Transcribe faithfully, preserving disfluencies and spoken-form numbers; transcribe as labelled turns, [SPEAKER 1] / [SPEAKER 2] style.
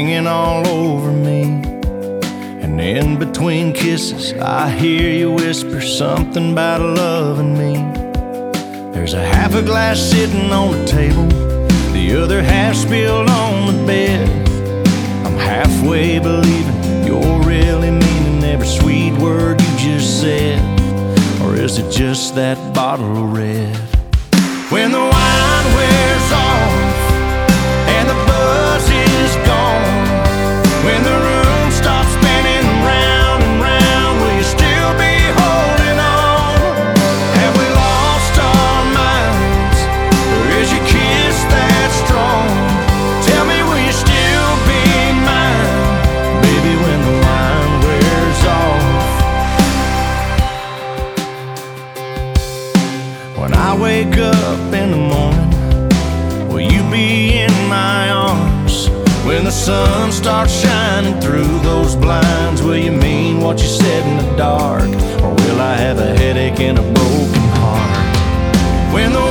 [SPEAKER 1] hanging all over me. And in between kisses, I hear you whisper something about loving me. There's a half a glass sitting on the table, the other half spilled on the bed. I'm halfway believing you're really meaning every sweet word you just said. Or is it just that bottle of red? When the wine wears off and the buzz is gone, when the room stops spinning round and round, will you still be holding on? Have we lost our minds, or is your kiss that strong? Tell me, will you still be mine, baby, when the wine wears off? When I wake up in the morning, will you be in my arms? When the sun starts shining through those blinds, will you mean what you said in the dark? Or will I have a headache and a broken heart? When the